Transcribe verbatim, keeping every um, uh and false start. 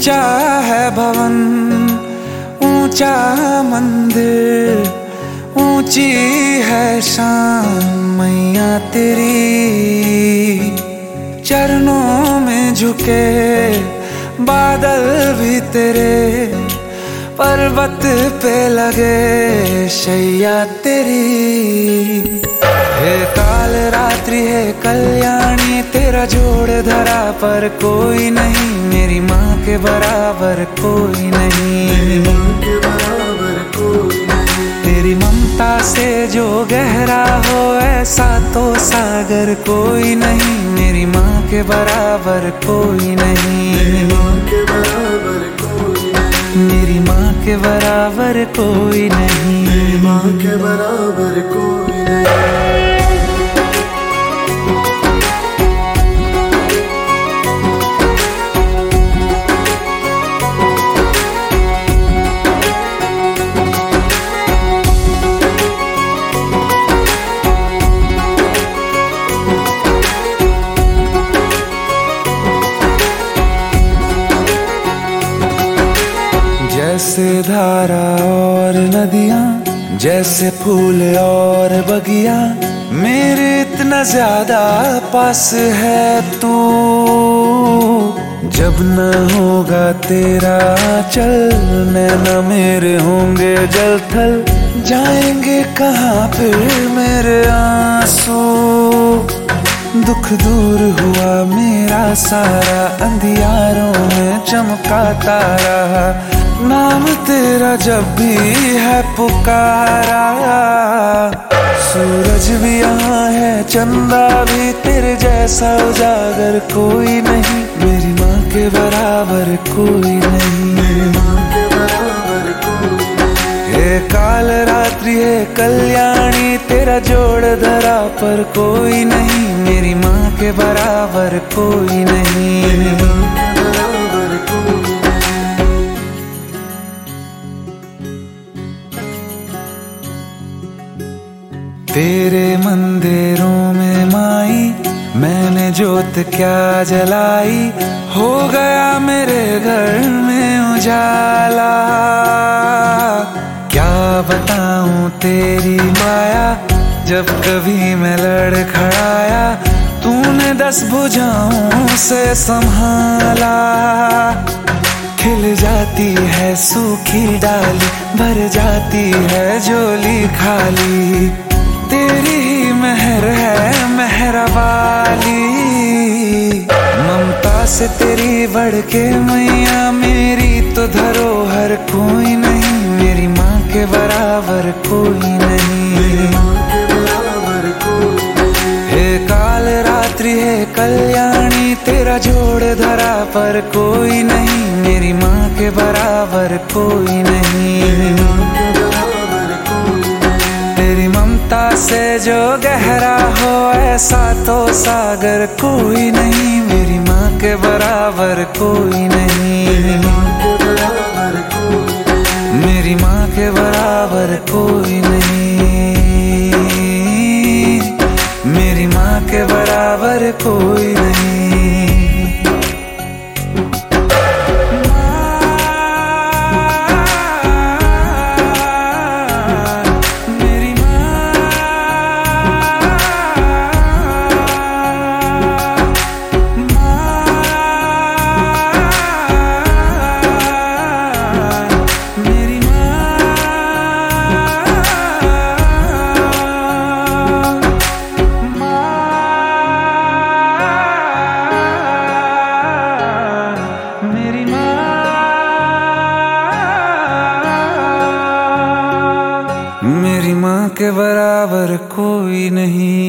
ऊंचा है भवन, ऊंचा मंदिर, ऊंची है शान मैया तेरी। चरणों में झुके बादल भी तेरे, पर्वत पे लगे शैया तेरी। हे काल रात्रि है कल्याणी, तेरा जोड़ धरा पर कोई नहीं, मेरी माँ के बराबर कोई नहीं। मेरी माँ के बराबर कोई नहीं। तेरी ममता से जो गहरा हो ऐसा तो सागर कोई नहीं, मेरी माँ के बराबर कोई नहीं। मेरी माँ के बराबर कोई नहीं। मेरी माँ के बराबर कोई नहीं। मेरी माँ के बराबर कोई नहीं। जैसे धारा और नदियाँ, जैसे फूल और बगिया, मेरे इतना ज्यादा पास है तू। जब न होगा तेरा चल, नैना मेरे होंगे जल थल, जाएंगे कहाँ फिर मेरे आंसू। दुख दूर हुआ मेरा सारा, अंधियारों में चमका तारा, नाम तेरा जब भी है पुकारा। सूरज भी यहाँ है, चंदा भी, तेरे जैसा उजागर कोई नहीं, मेरी माँ के बराबर कोई नहीं। मेरी माँ के बराबर कोई नहीं। हे काल रात्रि है कल्याणी, तेरा जोड़ धरा पर कोई नहीं, मेरी माँ के बराबर कोई नहीं। मेरी माँ के बराबर कोई नहीं। तेरे मंदिरों में माई मैंने जोत क्या जलाई, हो गया मेरे घर में उजाला। क्या बताऊं तेरी माया, जब कभी मैं लड़खड़ाया, तूने दस भुजाओं से संभाला। खिल जाती है सूखी डाली, भर जाती है झोली खाली, तेरी ही मेहर है मेहरा वाली। ममता से तेरी बढ़ के मैया, मेरी तो धरोहर कोई नहीं, मेरी माँ के बराबर कोई नहीं। मेरी माँ के बराबर कोई नहीं। हे काल रात्रि है कल्याणी, तेरा जोड़ धरा पर कोई नहीं, मेरी माँ के बराबर कोई नहीं। मेरी माँ के बराबर कोई नहीं। तेरी ममता से जो गहरा हो ऐसा तो सागर कोई नहीं, मेरी माँ के बराबर कोई नहीं। मेरी माँ के बराबर कोई नहीं। मेरी माँ के बराबर कोई नहीं। मेरी माँ के बराबर कोई नहीं। मेरी माँ के बराबर कोई नहीं।